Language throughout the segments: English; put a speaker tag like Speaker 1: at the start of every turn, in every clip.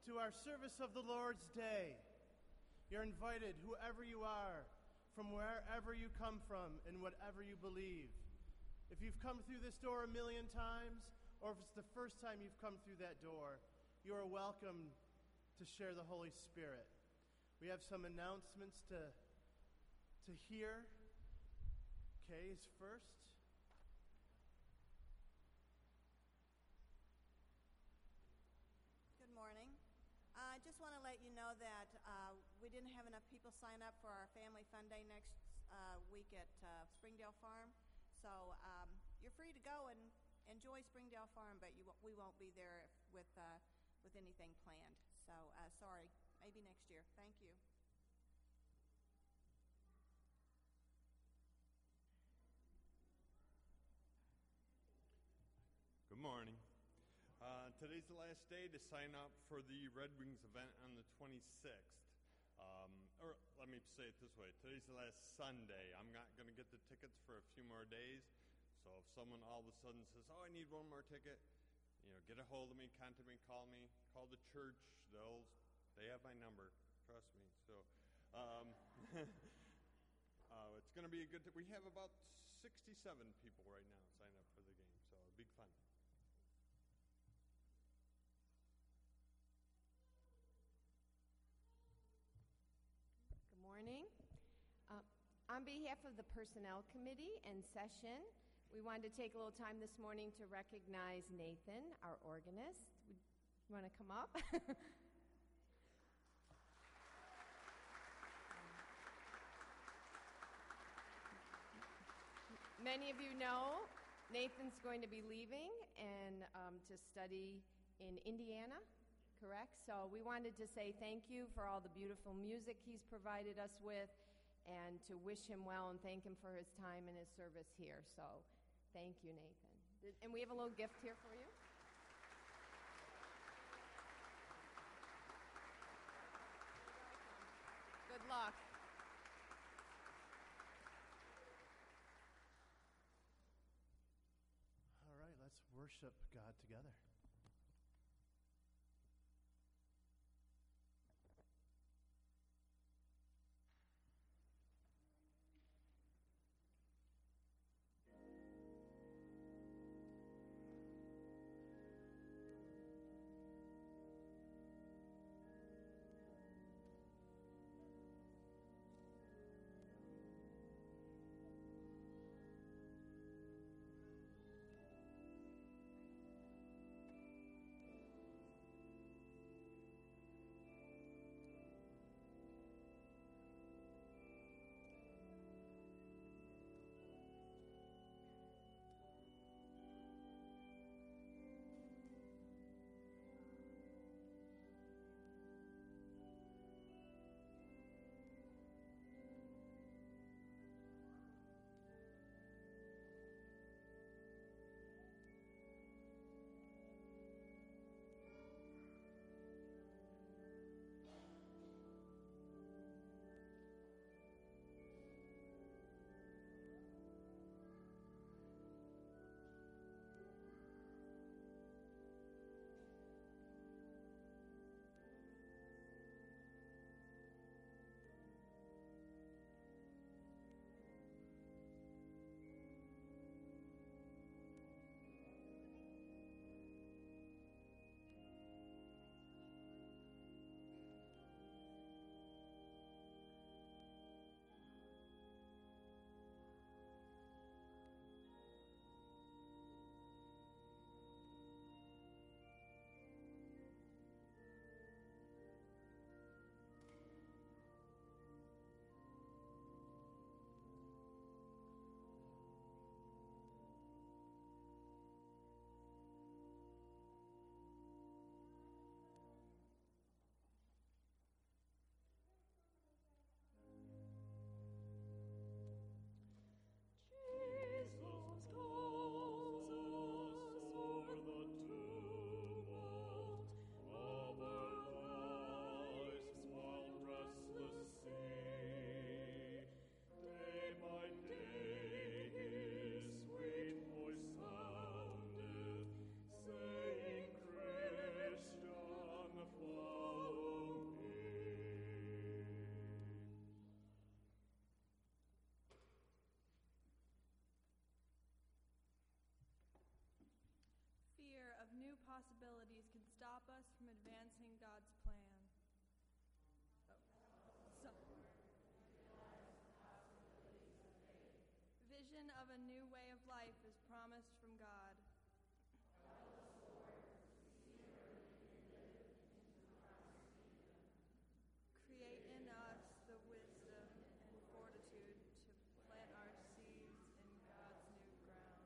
Speaker 1: to our service of the Lord's Day. You're invited, whoever you are, from wherever you come from, and whatever you believe. If you've come through this door a million times, or if it's the first time you've come through that door, you are welcome to share the Holy Spirit. We have some announcements to hear. Kay is first.
Speaker 2: Good morning. I just want to let you know that we didn't have enough people sign up for our Family Fun Day next week at Springdale Farm. So you're free to go and enjoy Springdale Farm, but we won't be there with anything planned. So sorry, maybe next year. Thank you.
Speaker 3: Good morning. Today's the last day to sign up for the Red Wings event on the 26th. Or let me say it this way. Today's the last Sunday. I'm not going to get the tickets for a few more days. So if someone all of a sudden says, oh, I need one more ticket, get a hold of me, contact me, call the church. They have my number. Trust me. So it's going to be a good we have about 67 people right now signed up for the game. So big fun.
Speaker 4: Good morning. On behalf of the Personnel Committee and session, we wanted to take a little time this morning to recognize Nathan, our organist. You want to come up? Many of you know Nathan's going to be leaving and to study in Indiana. Correct? So we wanted to say thank you for all the beautiful music he's provided us with and to wish him well and thank him for his time and his service here. So thank you, Nathan. And we have a little gift here for you. Good luck.
Speaker 1: All right, let's worship God together.
Speaker 5: vision of a new way of life is promised from God. Create in us the wisdom and fortitude to plant our seeds in God's new ground.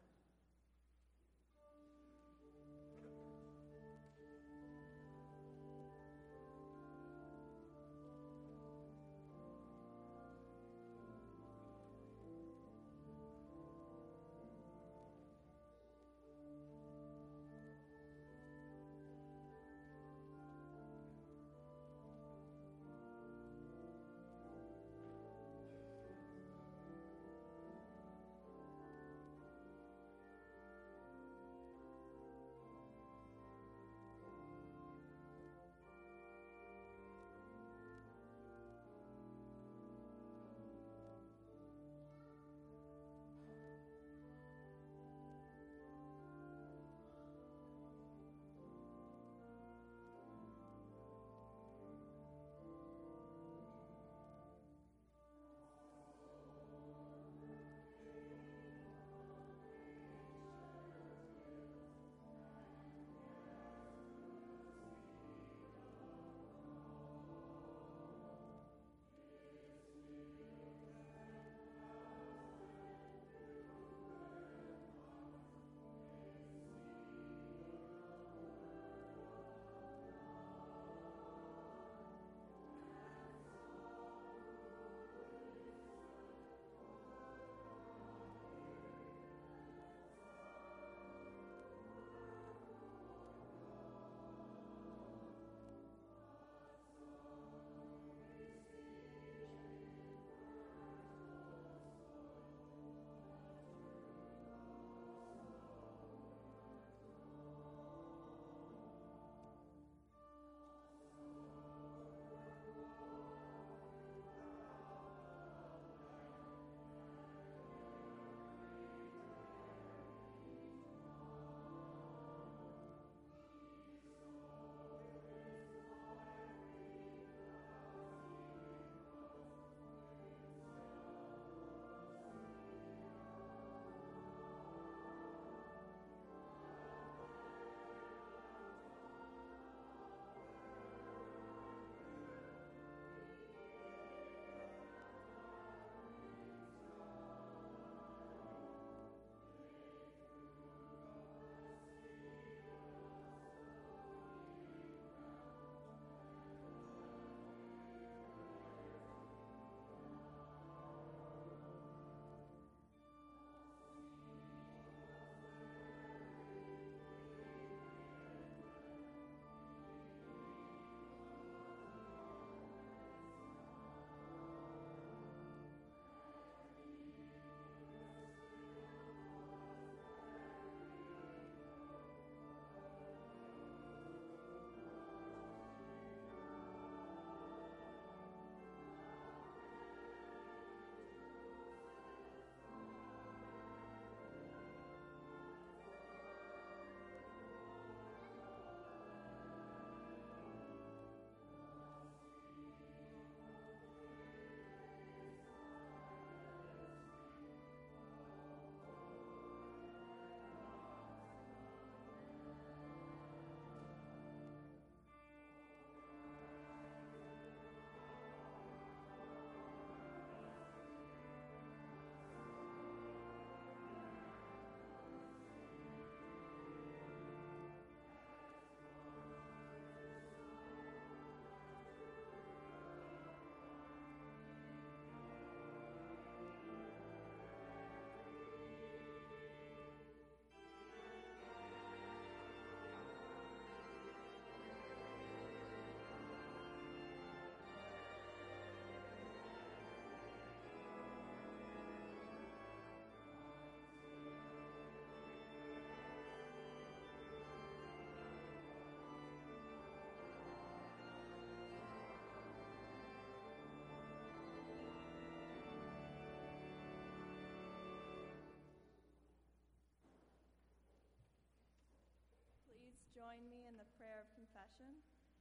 Speaker 5: Join me in the prayer of confession.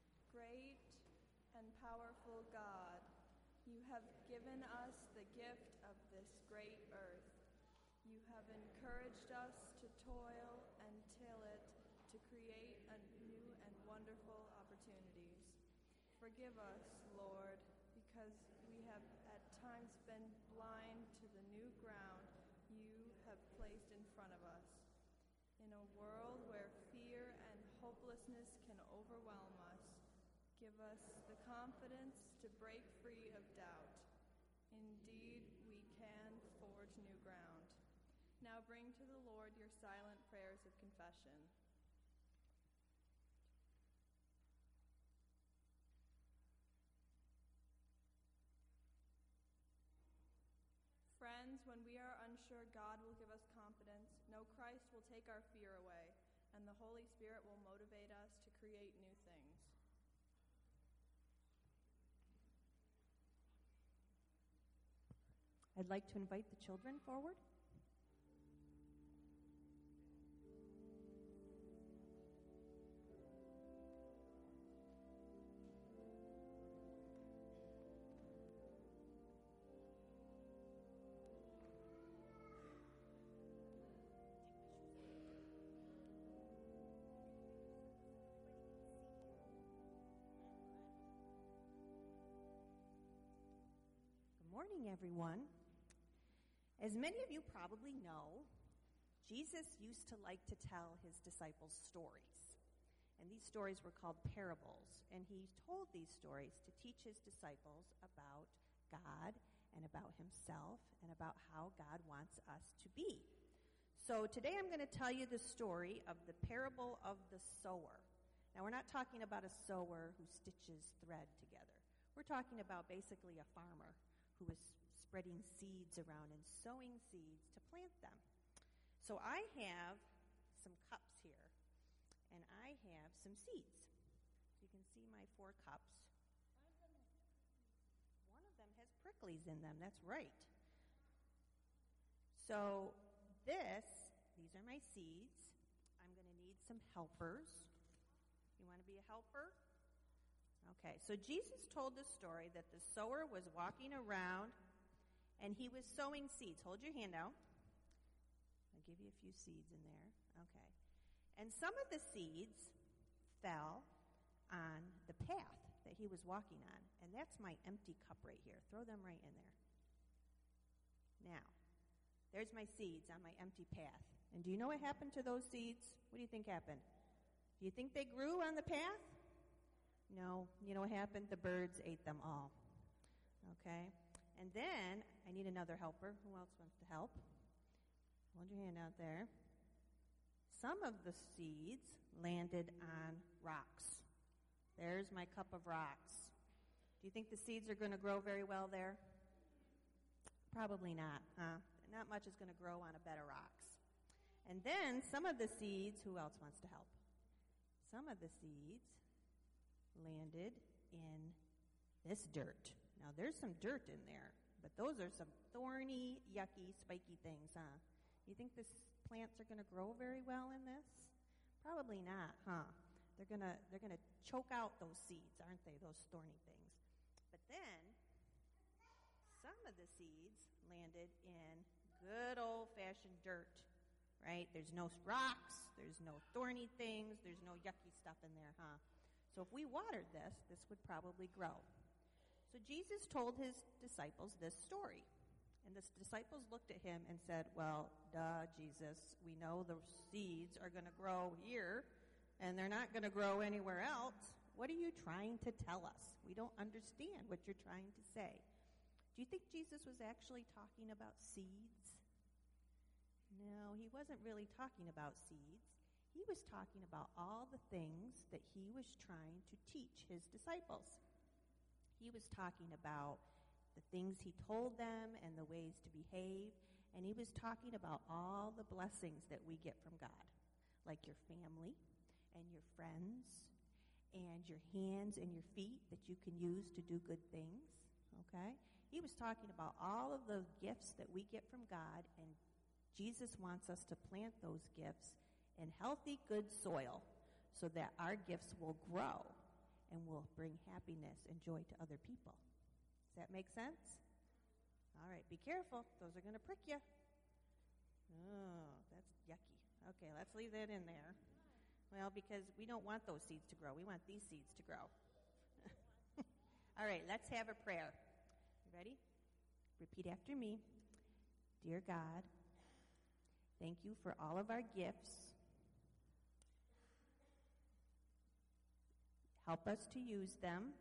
Speaker 5: Great and powerful God, you have given us the gift of this great earth. have encouraged us to toil and till it, to create new and wonderful opportunities. Forgive us, Lord, because we have at times been blind to the new ground you have placed in front of us. In a world where fear and hopelessness can overwhelm us, give us the confidence to break free of doubt. Indeed, we can forge new ground. Now bring to the Lord your silent prayers of confession. Friends, when we are unsure, God will give us confidence. Know Christ will take our fear away, and the Holy Spirit will motivate us to create new things.
Speaker 6: I'd like to invite the children forward. Good morning, everyone. As many of you probably know, Jesus used to like to tell his disciples stories. And these stories were called parables. And he told these stories to teach his disciples about God and about himself and about how God wants us to be. So today I'm going to tell you the story of the parable of the sower. Now, we're not talking about a sower who stitches thread together. We're talking about basically a farmer who is spreading seeds around and sowing seeds to plant them. So I have some cups here, and I have some seeds. So you can see my 4 cups. One of them has pricklies in them, that's right. So these are my seeds. I'm going to need some helpers. You want to be a helper? Okay, so Jesus told the story that the sower was walking around and he was sowing seeds. Hold your hand out. I'll give you a few seeds in there. Okay. And some of the seeds fell on the path that he was walking on. And that's my empty cup right here. Throw them right in there. Now, there's my seeds on my empty path. And do you know what happened to those seeds? What do you think happened? Do you think they grew on the path? No. You know what happened? The birds ate them all. Okay? And then I need another helper. Who else wants to help? Hold your hand out there. Some of the seeds landed on rocks. There's my cup of rocks. Do you think the seeds are going to grow very well there? Probably not, huh? Not much is going to grow on a bed of rocks. And then some of the seeds, who else wants to help? Some of the seeds landed in this dirt. Now, there's some dirt in there, but those are some thorny, yucky, spiky things, huh? You think the plants are going to grow very well in this? Probably not, huh? They're gonna choke out those seeds, aren't they? Those thorny things. But then some of the seeds landed in good old-fashioned dirt, right? There's no rocks, there's no thorny things, there's no yucky stuff in there, huh? So if we watered this would probably grow. So Jesus told his disciples this story. And the disciples looked at him and said, well, duh, Jesus, we know the seeds are going to grow here, and they're not going to grow anywhere else. What are you trying to tell us? We don't understand what you're trying to say. Do you think Jesus was actually talking about seeds? No, he wasn't really talking about seeds. He was talking about all the things that he was trying to teach his disciples. He was talking about the things he told them and the ways to behave, and he was talking about all the blessings that we get from God, like your family and your friends and your hands and your feet that you can use to do good things, okay? He was talking about all of the gifts that we get from God, and Jesus wants us to plant those gifts in healthy, good soil so that our gifts will grow and will bring happiness and joy to other people. Does that make sense? All right, be careful. Those are going to prick you. Oh, that's yucky. Okay, let's leave that in there. Well, because we don't want those seeds to grow. We want these seeds to grow. All right, let's have a prayer. You ready? Repeat after me. Dear God, thank you for all of our gifts. Help us to use them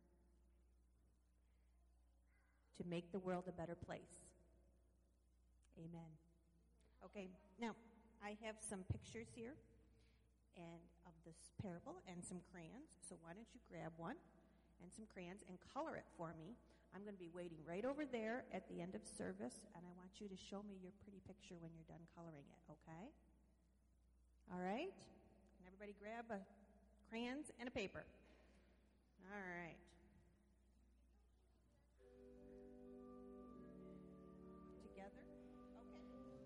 Speaker 6: to make the world a better place. Amen. Okay, now I have some pictures here and of this parable and some crayons. So why don't you grab one and some crayons and color it for me. I'm going to be waiting right over there at the end of service, and I want you to show me your pretty picture when you're done coloring it, okay? All right? Can everybody grab crayons and a paper? All right. Together? Okay.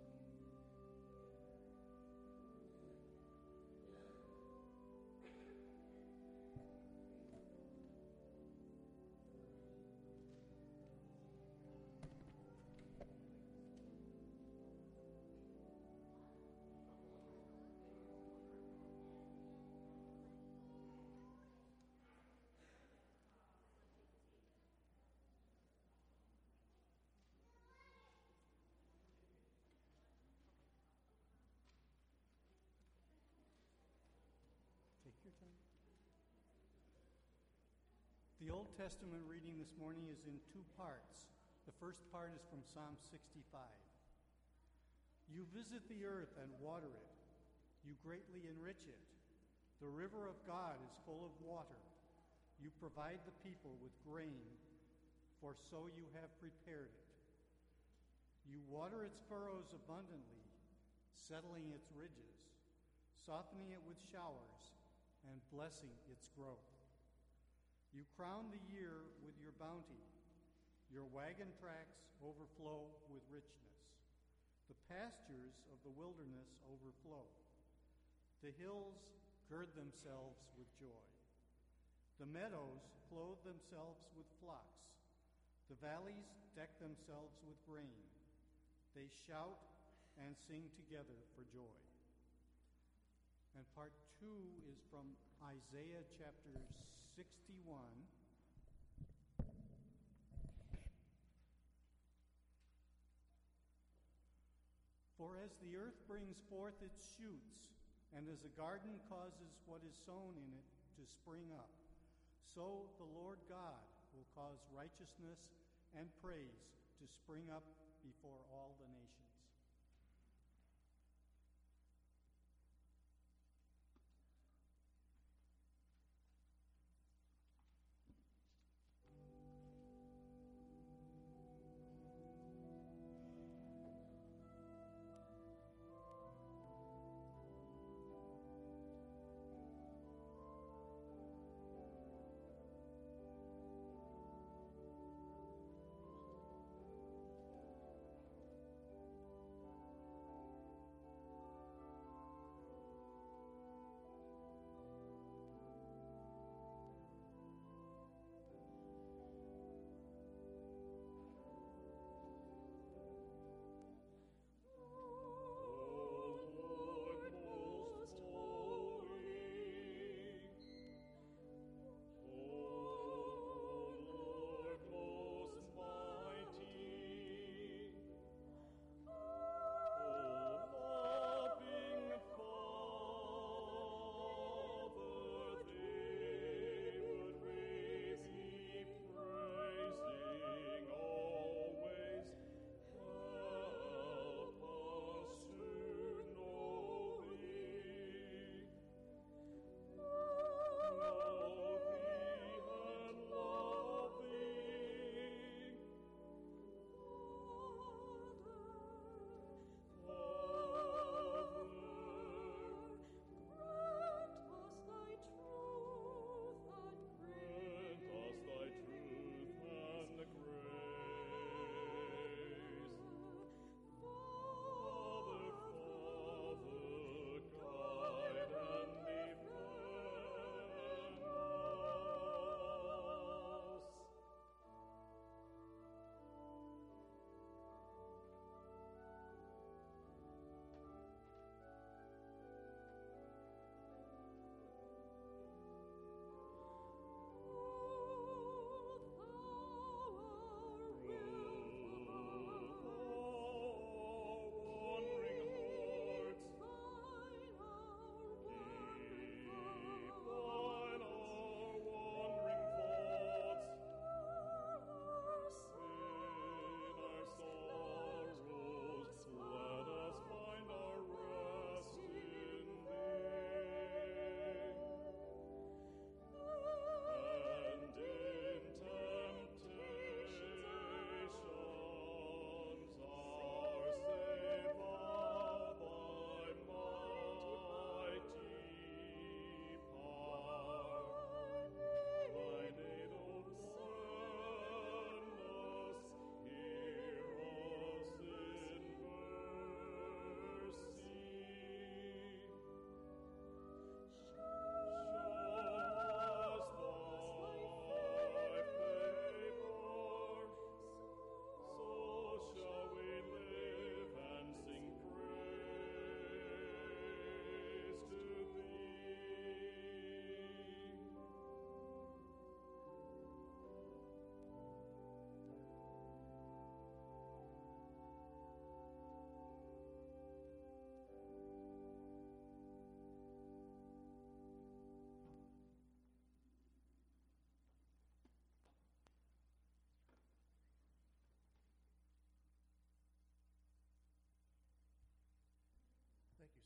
Speaker 7: Take your time. The Old Testament reading this morning is in two parts. The first part is from Psalm 65. You visit the earth and water it. You greatly enrich it. The river of God is full of water. You provide the people with grain, for so you have prepared it. You water its furrows abundantly, settling its ridges, softening it with showers, and blessing its growth. You crown the year with your bounty. Your wagon tracks overflow with richness. The pastures of the wilderness overflow. The hills gird themselves with joy. The meadows clothe themselves with flocks. The valleys deck themselves with grain. They shout and sing together for joy. And part 2 is from Isaiah chapter 61. For as the earth brings forth its shoots, and as a garden causes what is sown in it to spring up, so the Lord God will cause righteousness and praise to spring up before all the nations.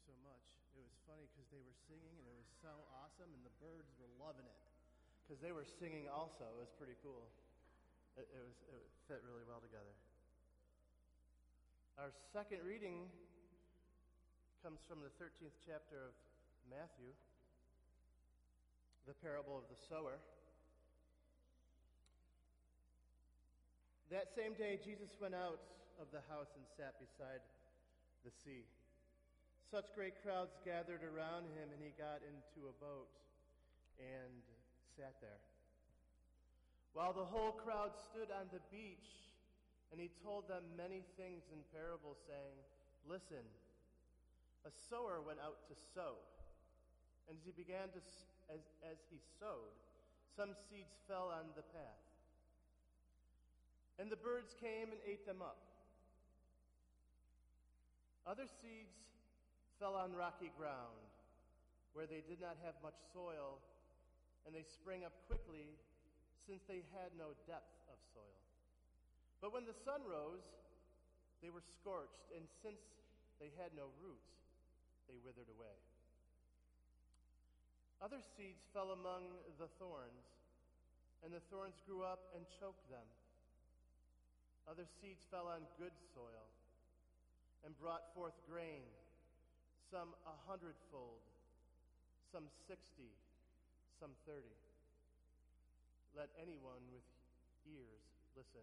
Speaker 1: so much. It was funny because they were singing and it was so awesome, and the birds were loving it because they were singing also. It was pretty cool. It fit really well together. Our second reading comes from the 13th chapter of Matthew, the parable of the sower. That same day, Jesus went out of the house and sat beside the sea. Such great crowds gathered around him, and he got into a boat and sat there, while the whole crowd stood on the beach, and he told them many things in parables, saying, "Listen, a sower went out to sow, and as he began to as he sowed, some seeds fell on the path, and the birds came and ate them up. Other seeds fell on rocky ground, where they did not have much soil, and they sprang up quickly, since they had no depth of soil. But when the sun rose, they were scorched, and since they had no roots, they withered away. Other seeds fell among the thorns, and the thorns grew up and choked them. Other seeds fell on good soil and brought forth grain, some 100-fold, some 60, some 30. Let anyone with ears listen."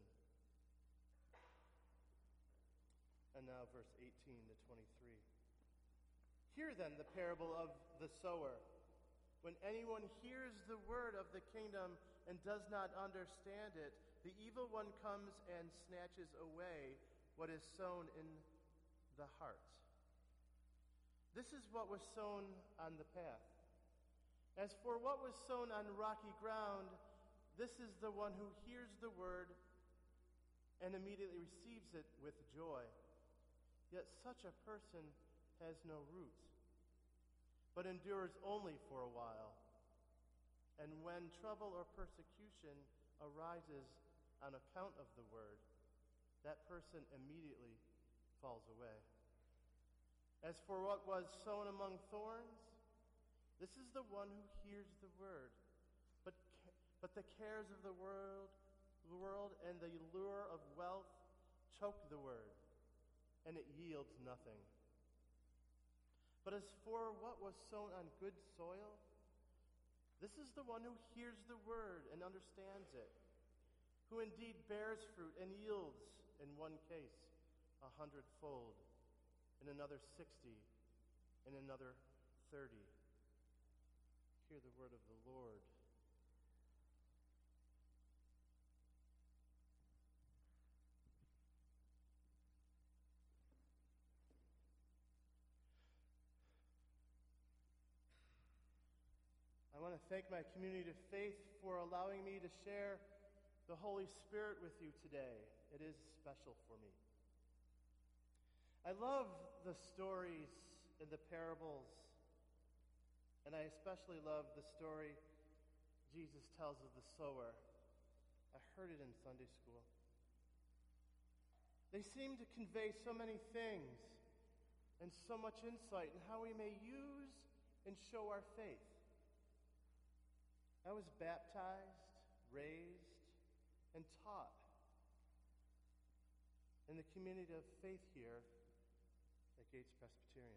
Speaker 1: And now verse 18 to 23. "Hear then the parable of the sower. When anyone hears the word of the kingdom and does not understand it, the evil one comes and snatches away what is sown in the heart. This is what was sown on the path. As for what was sown on rocky ground, this is the one who hears the word and immediately receives it with joy. Yet such a person has no roots, but endures only for a while. And when trouble or persecution arises on account of the word, that person immediately falls away. As for what was sown among thorns, this is the one who hears the word, but the cares of the world and the lure of wealth choke the word, and it yields nothing. But as for what was sown on good soil, this is the one who hears the word and understands it, who indeed bears fruit and yields, in one case, 100-fold, in another 60, in another 30. Hear the word of the Lord. I want to thank my community of faith for allowing me to share the Holy Spirit with you today. It is special for me. I love the stories and the parables, and I especially love the story Jesus tells of the sower. I heard it in Sunday school. They seem to convey so many things and so much insight in how we may use and show our faith. I was baptized, raised, and taught in the community of faith here at Gates Presbyterian.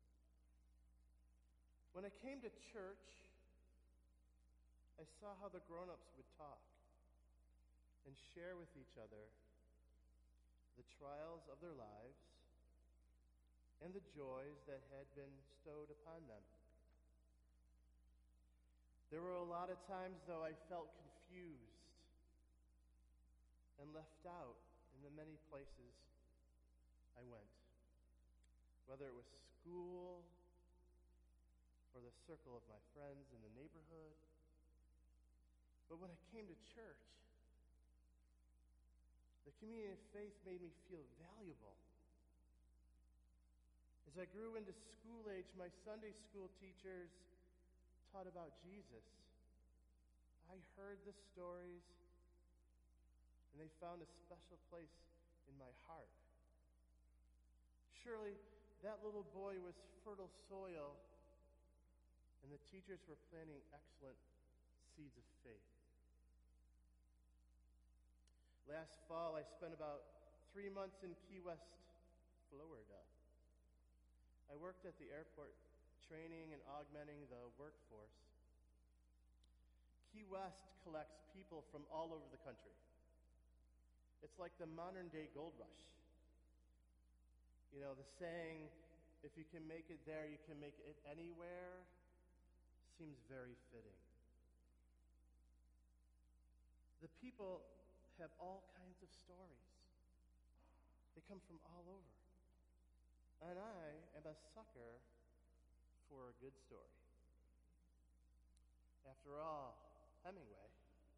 Speaker 1: When I came to church, I saw how the grown-ups would talk and share with each other the trials of their lives and the joys that had been bestowed upon them. There were a lot of times, though, I felt confused and left out in the many places I went, whether it was school or the circle of my friends in the neighborhood. But when I came to church, the community of faith made me feel valuable. As I grew into school age, my Sunday school teachers taught about Jesus. I heard the stories, and they found a special place in my heart. Surely that little boy was fertile soil, and the teachers were planting excellent seeds of faith. Last fall, I spent about 3 months in Key West, Florida. I worked at the airport training and augmenting the workforce. Key West collects people from all over the country. It's like the modern-day gold rush. You know, the saying, if you can make it there, you can make it anywhere, seems very fitting. The people have all kinds of stories. They come from all over. And I am a sucker for a good story. After all, Hemingway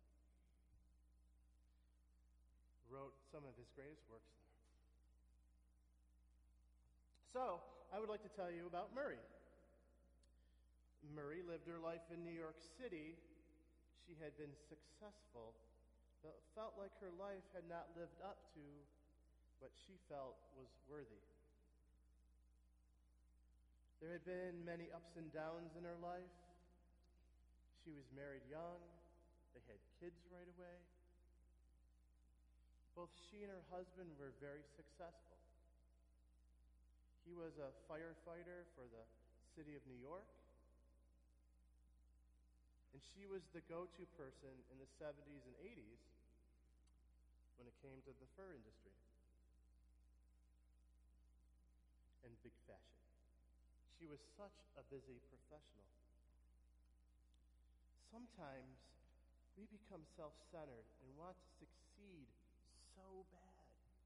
Speaker 1: wrote some of his greatest works there. So, I would like to tell you about Murray. Murray lived her life in New York City. She had been successful, but felt like her life had not lived up to what she felt was worthy. There had been many ups and downs in her life. She was married young. They had kids right away. Both she and her husband were very successful. He was a firefighter for the city of New York, and she was the go-to person in the 70s and 80s when it came to the fur industry and big fashion. She was such a busy professional. Sometimes we become self-centered and want to succeed so bad.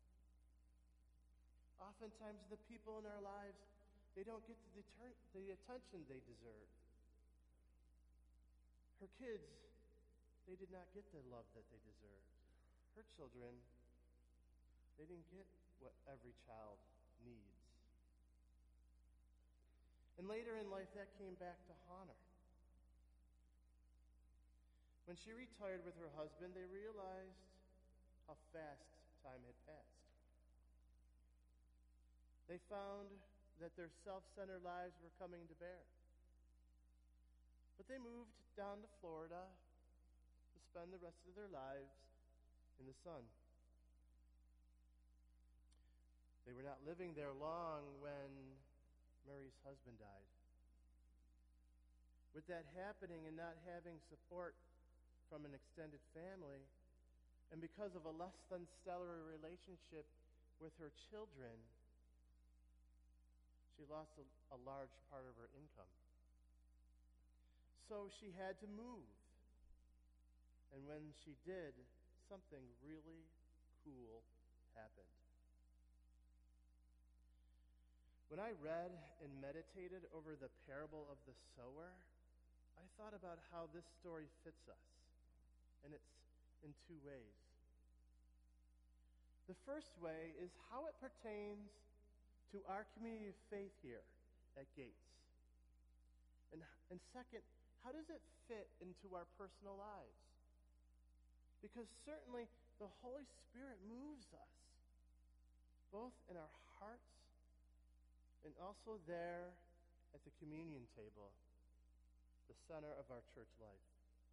Speaker 1: Oftentimes the people in our lives, they don't get the attention they deserve. Her kids, they did not get the love that they deserved. Her children, they didn't get what every child needs. And later in life, that came back to haunt her. When she retired with her husband, they realized how fast time had passed. They found that their self-centered lives were coming to bear. But they moved down to Florida to spend the rest of their lives in the sun. They were not living there long when Murray's husband died. With that happening and not having support from an extended family, and because of a less than stellar relationship with her children, she lost a large part of her income. So she had to move. And when she did, something really cool happened. When I read and meditated over the parable of the sower, I thought about how this story fits us. And it's in two ways. The first way is how it pertains to our community of faith here at Gates. And second, how does it fit into our personal lives? Because certainly the Holy Spirit moves us, both in our hearts and also there at the communion table, the center of our church life.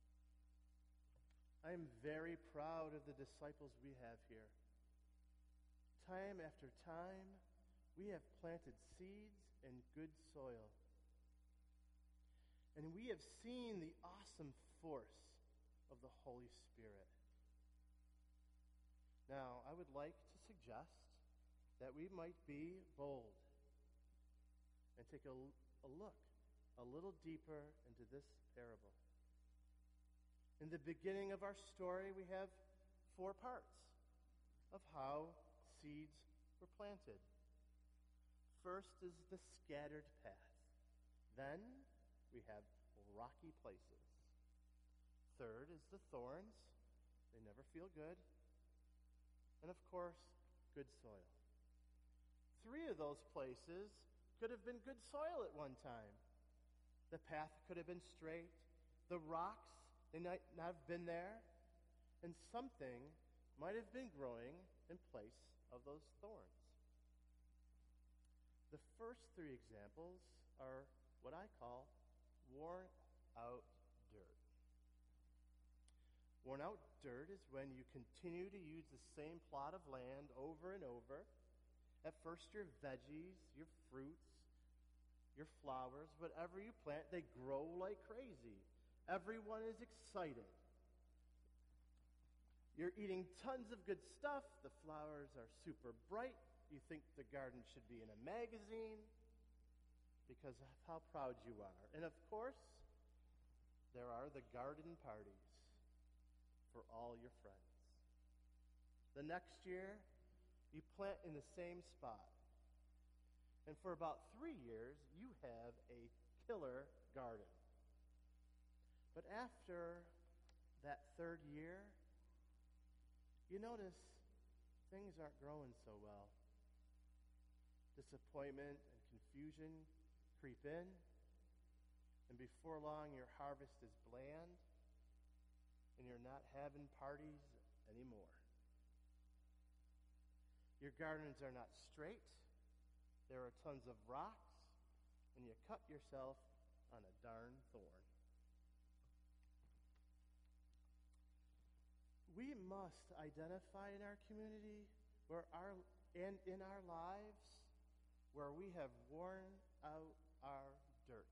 Speaker 1: I am very proud of the disciples we have here. Time after time, we have planted seeds in good soil. And we have seen the awesome force of the Holy Spirit. Now, I would like to suggest that we might be bold and take a look a little deeper into this parable. In the beginning of our story, we have 4 parts of how seeds were planted. First is the scattered path. Then we have rocky places. Third is the thorns. They never feel good. And of course, good soil. 3 of those places could have been good soil at one time. The path could have been straight. The rocks, they might not have been there. And something might have been growing in place of those thorns. The first three examples are what I call worn out dirt. Worn out dirt is when you continue to use the same plot of land over and over. At first, your veggies, your fruits, your flowers, whatever you plant, they grow like crazy. Everyone is excited. You're eating tons of good stuff. The flowers are super bright. You think the garden should be in a magazine because of how proud you are. And of course, there are the garden parties for all your friends. The next year, you plant in the same spot. And for about 3 years, you have a killer garden. But after that third year, you notice things aren't growing so well. Disappointment and confusion creep in, and before long, your harvest is bland, and you're not having parties anymore. Your gardens are not straight. There are tons of rocks, and you cut yourself on a darn thorn. We must identify in our community and in our lives where we have worn out our dirt.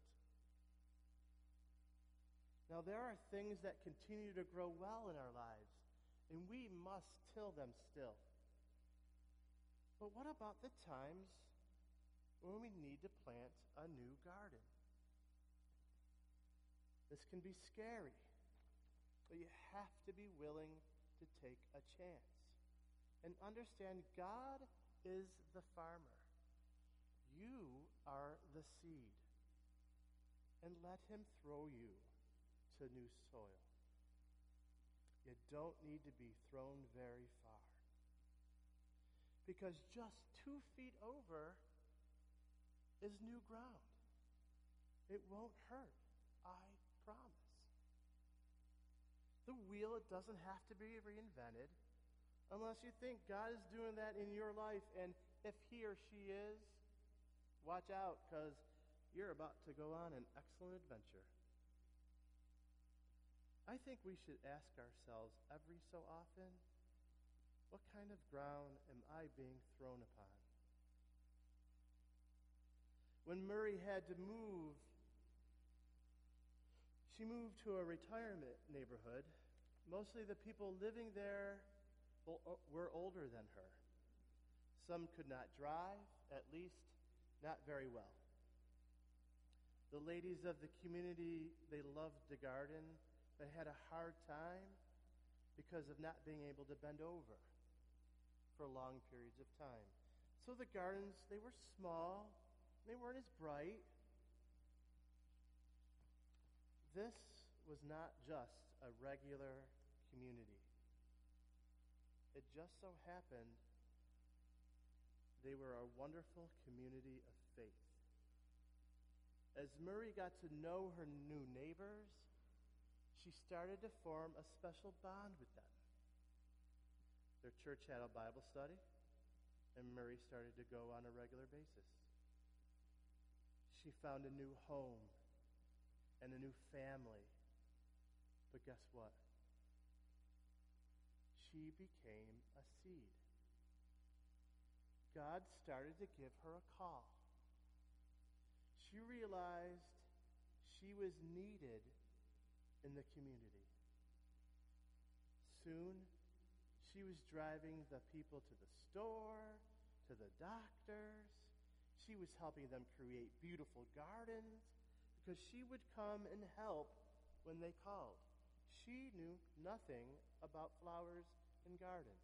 Speaker 1: Now, there are things that continue to grow well in our lives, and we must till them still. But what about the times when we need to plant a new garden? This can be scary, but you have to be willing to take a chance and understand God is the farmer. You are the seed, and let him throw you to new soil. You don't need to be thrown very far, because just 2 feet over is new ground. It won't hurt, I promise. The wheel, it doesn't have to be reinvented unless you think God is doing that in your life. And if he or she is, watch out, because you're about to go on an excellent adventure. I think we should ask ourselves every so often, what kind of ground am I being thrown upon? When Murray had to move, she moved to a retirement neighborhood. Mostly the people living there were older than her. Some could not drive, at least not very well. The ladies of the community, they loved the garden, but had a hard time because of not being able to bend over for long periods of time. So the gardens, they were small, they weren't as bright. This was not just a regular community. It just so happened they were a wonderful community of faith. As Murray got to know her new neighbors, she started to form a special bond with them. Their church had a Bible study, and Murray started to go on a regular basis. She found a new home and a new family. But guess what? She became a seed. God started to give her a call. She realized she was needed in the community. Soon, she was driving the people to the store, to the doctors. She was helping them create beautiful gardens because she would come and help when they called. She knew nothing about flowers and gardens.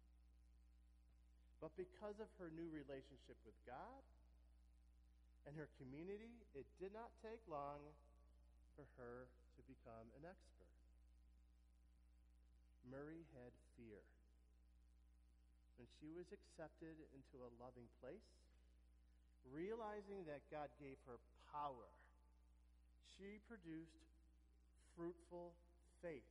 Speaker 1: But because of her new relationship with God and her community, it did not take long for her to become an expert. Murray had fear. When she was accepted into a loving place, realizing that God gave her power, she produced fruitful faith.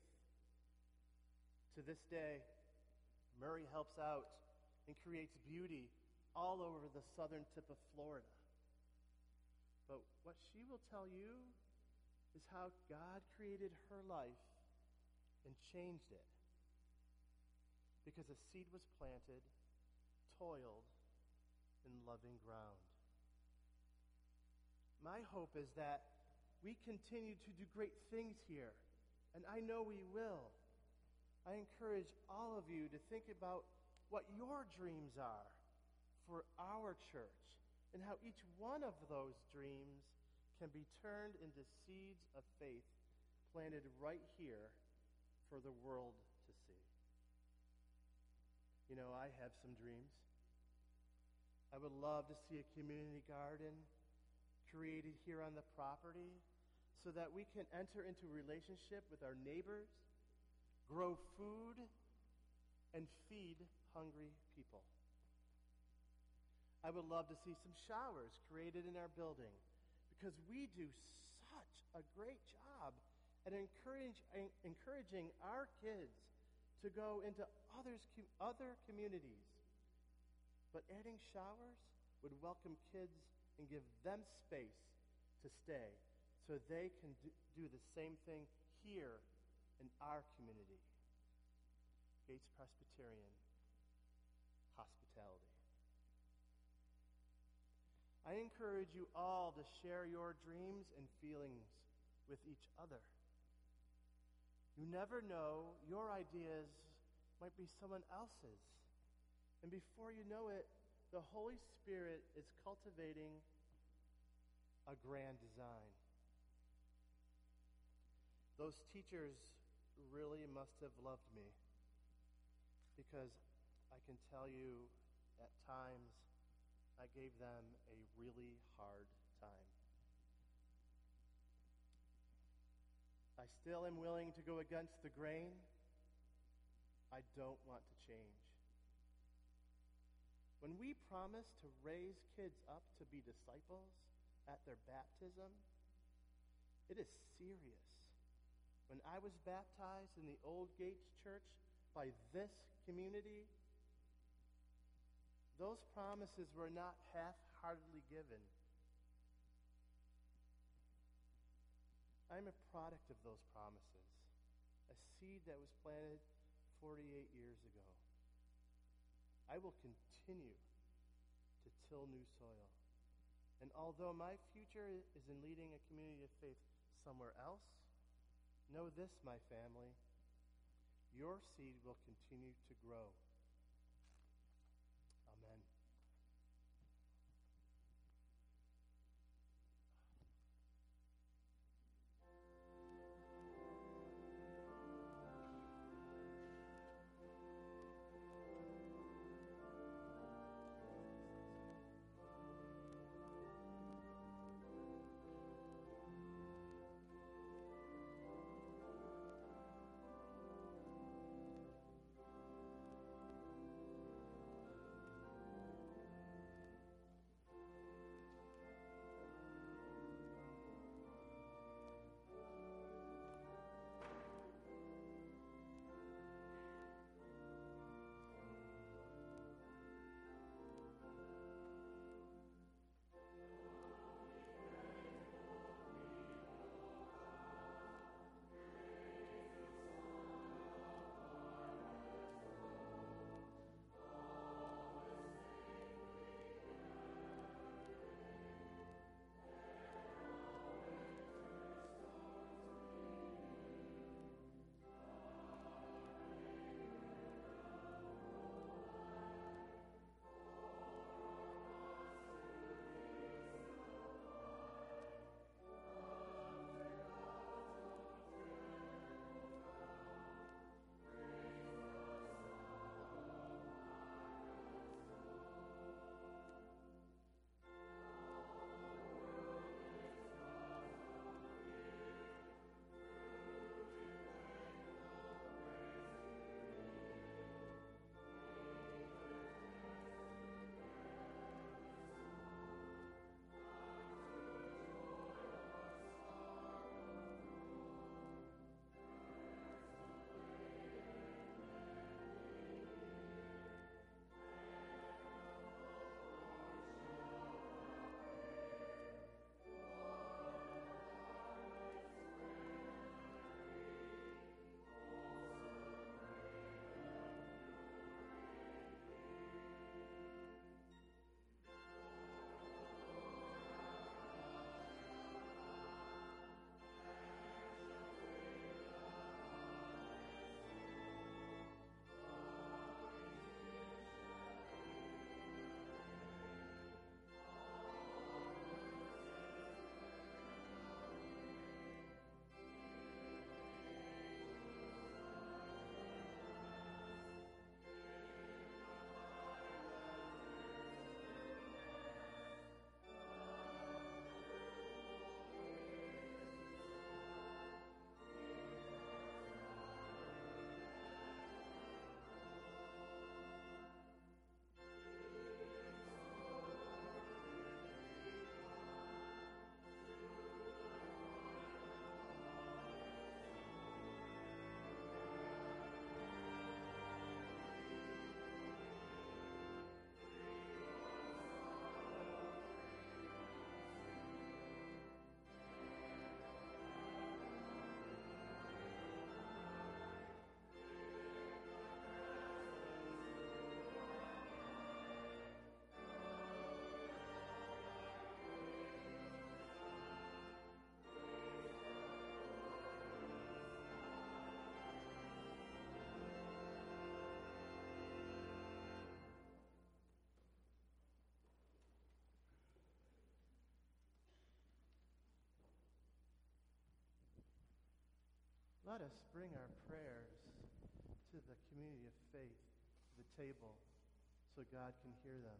Speaker 1: To this day, Murray helps out and creates beauty all over the southern tip of Florida. But what she will tell you is how God created her life and changed it. Because a seed was planted, toiled, in loving ground. My hope is that we continue to do great things here, and I know we will. I encourage all of you to think about what your dreams are for our church and how each one of those dreams can be turned into seeds of faith planted right here for the world to see. You know, I have some dreams. I would love to see a community garden created here on the property so that we can enter into relationship with our neighbors, grow food, and feed hungry people. I would love to see some showers created in our building because we do such a great job at encouraging our kids to go into other communities. But adding showers would welcome kids and give them space to stay so they can do the same thing here in our community. Gates Presbyterian Hospitality. I encourage you all to share your dreams and feelings with each other. You never know, your ideas might be someone else's. And before you know it, the Holy Spirit is cultivating a grand design. Those teachers really must have loved me because I can tell you at times I gave them a really hard time. I still am willing to go against the grain. I don't want to change. When we promise to raise kids up to be disciples at their baptism, it is serious. When I was baptized in the Old Gates Church by this community, those promises were not half-heartedly given. I'm a product of those promises, a seed that was planted 48 years ago. I will continue to till new soil. And although my future is in leading a community of faith somewhere else, know this, my family, your seed will continue to grow. Amen. Let us bring our prayers to the community of faith, to the table, so God can hear them.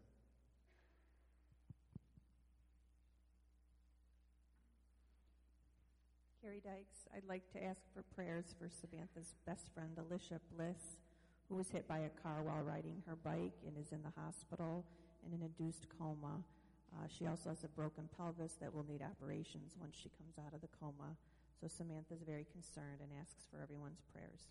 Speaker 6: Carrie Dykes, I'd like to ask for prayers for Samantha's best friend, Alicia Bliss, who was hit by a car while riding her bike and is in the hospital in an induced coma. She also has a broken pelvis that will need operations once she comes out of the coma. So Samantha's very concerned and asks for everyone's prayers.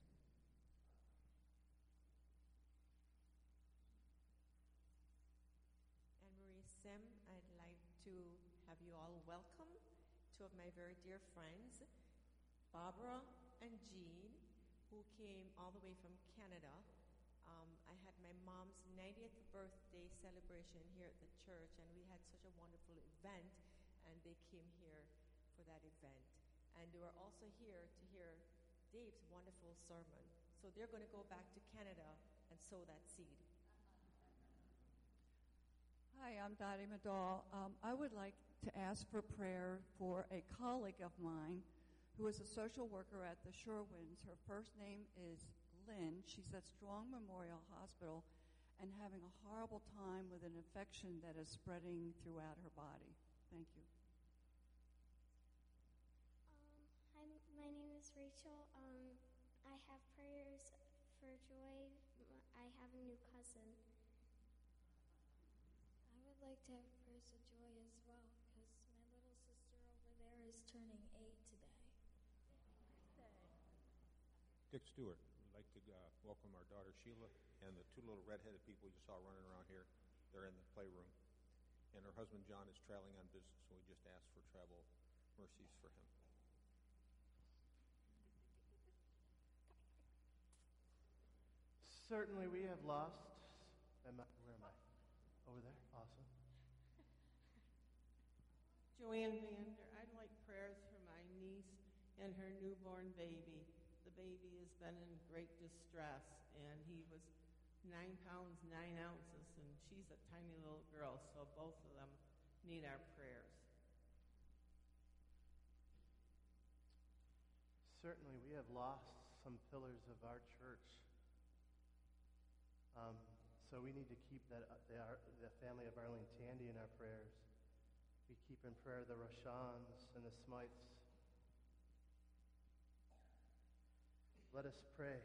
Speaker 8: Anne Marie Sim, I'd like to have you all welcome two of my very dear friends, Barbara and Jean, who came all the way from Canada. I had my mom's 90th birthday celebration here at the church, and we had such a wonderful event, and they came here for that event. And they were also here to hear Dave's wonderful sermon. So they're going to go back to Canada and sow that seed.
Speaker 9: Hi, I'm Dottie Madall. I would like to ask for prayer for a colleague of mine who is a social worker at the Sherwins. Her first name is Lynn. She's at Strong Memorial Hospital and having a horrible time with an infection that is spreading throughout her body. Thank you.
Speaker 10: Hi, my name is Rachel. I have prayers for Joy. I have a new cousin. I would like to have prayers for Joy as well, because my little sister over there is turning 8 today.
Speaker 11: Dick Stewart. We'd like to welcome our daughter Sheila and the two little redheaded people you saw running around here. They're in the playroom. And her husband John is traveling on business, so we just asked for travel mercies for him.
Speaker 1: Certainly we have lost. Where am I? Over there? Awesome.
Speaker 12: Joanne Vander, I'd like prayers for my niece and her newborn baby. The baby has been in great distress, and he was 9 pounds, 9 ounces, and she's a tiny little girl, so both of them need our prayers.
Speaker 1: Certainly we have lost some pillars of our church. So we need to keep the family of Arlene Tandy in our prayers. We keep in prayer the Roshans and the Smites. Let us pray.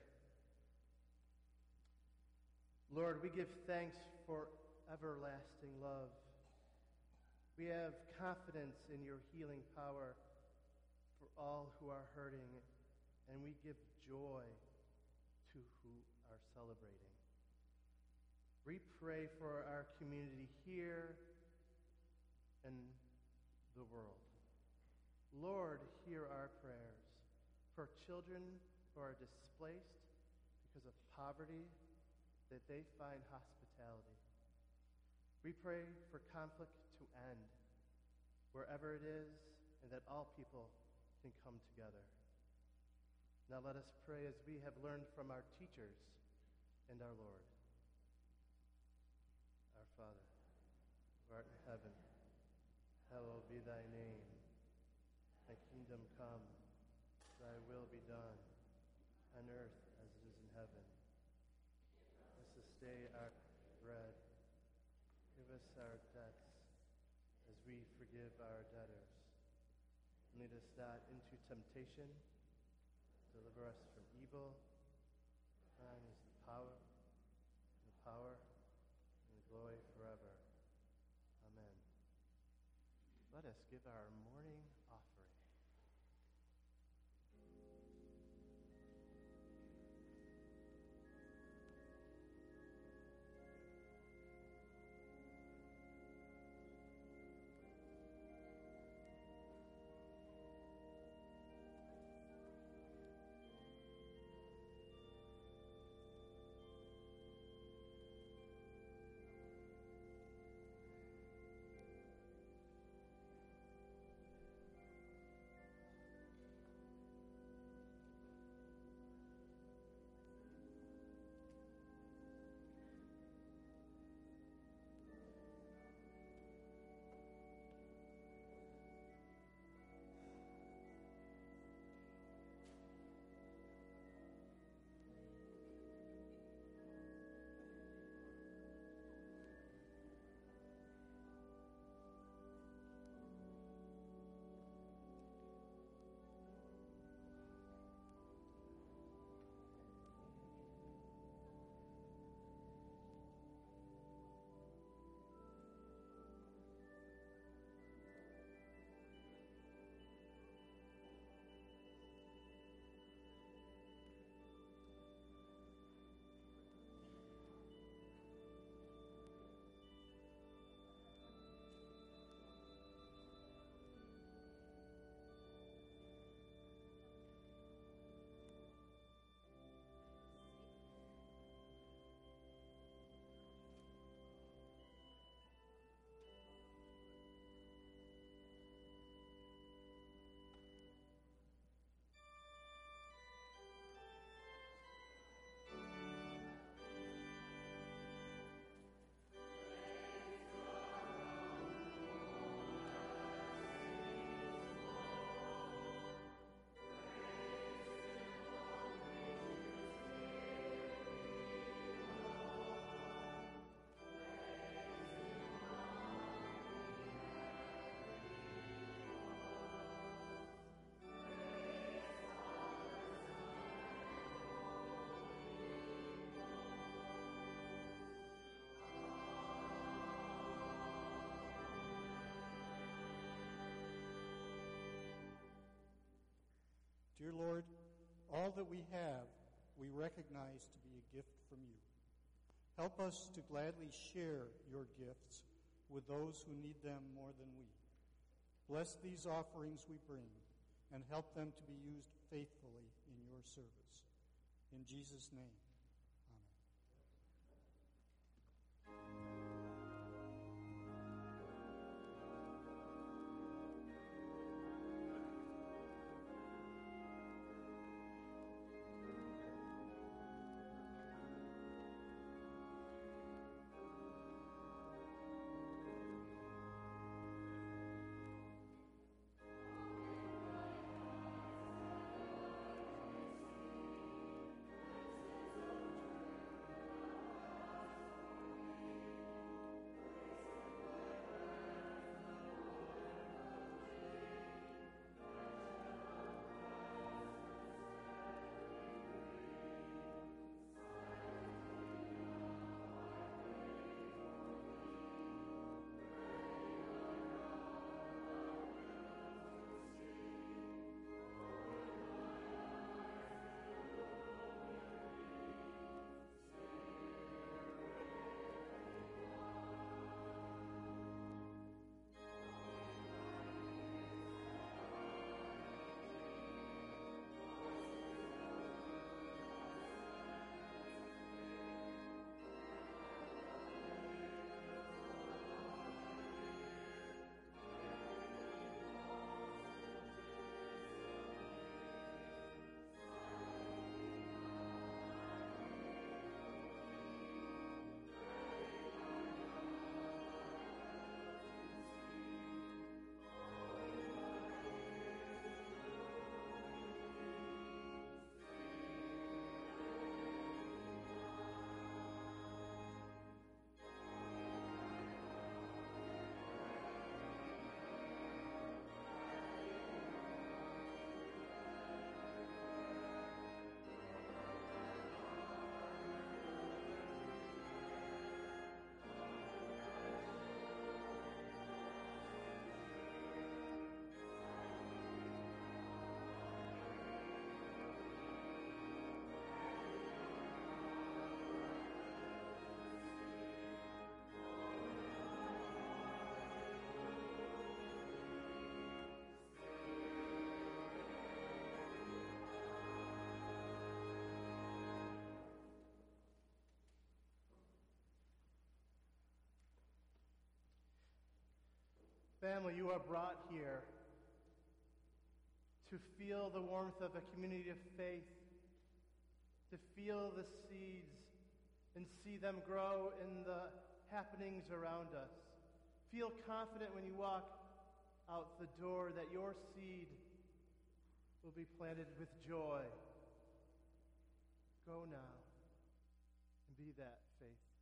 Speaker 1: Lord, we give thanks for everlasting love. We have confidence in your healing power for all who are hurting, and we give joy to who are celebrating. We pray for our community here and the world. Lord, hear our prayers for children who are displaced because of poverty, that they find hospitality. We pray for conflict to end wherever it is, and that all people can come together. Now let us pray as we have learned from our teachers and our Lord. Our Father, who art in heaven, hallowed be thy name. Thy kingdom come, thy will be done, on earth as it is in heaven. Give us this day our bread. Give us our debts, as we forgive our debtors. Lead us not into temptation. Deliver us from evil. Thine is the power, and the glory forever. Amen. Let us give our morning offering.
Speaker 7: Dear Lord, all that we have, we recognize to be a gift from you. Help us to gladly share your gifts with those who need them more than we. Bless these offerings we bring and help them to be used faithfully in your service. In Jesus' name, amen.
Speaker 1: Family, you are brought here to feel the warmth of a community of faith, to feel the seeds and see them grow in the happenings around us. Feel confident when you walk out the door that your seed will be planted with joy. Go now and be that faith.